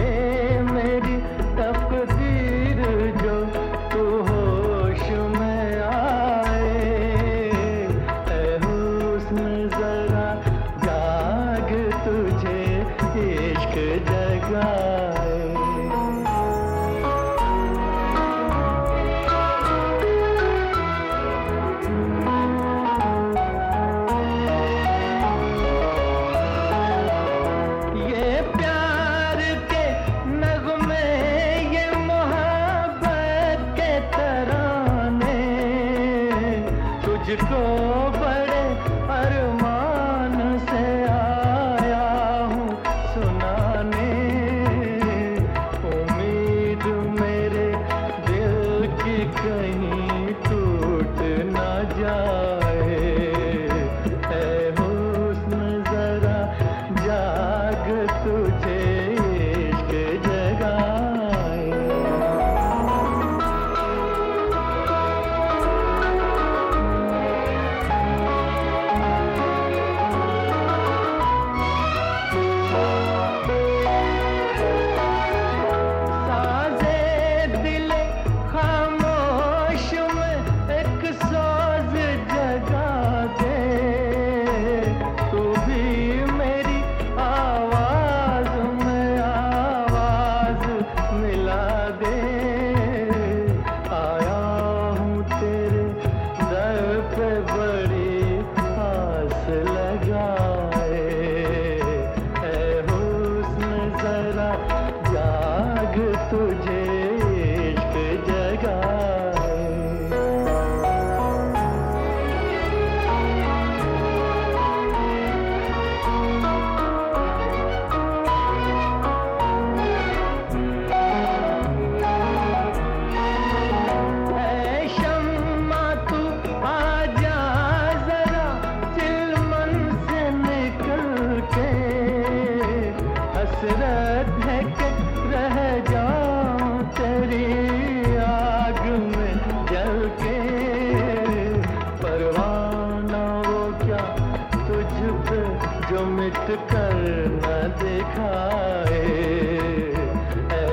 मेरी तकदीर जो तू होश में आए। ऐ हुस्न जरा जाग, तुझे इश्क जगाए। तुझको बड़े अरमान से आया हूँ सुनाने। उम्मीद मेरे दिल की कहीं टूट न जाए। ऐ हुस्न जरा जाग, तुझे इश्क जगाए। तुझे इश्क जगाए। ऐ शम्मा तू आजा जरा चिलमन से निकल के। हसरत है कि रह जाऊं तेरी आग में जल के। परवाना वो क्या तुझ पे जो मिट कर न दिखाए। ऐ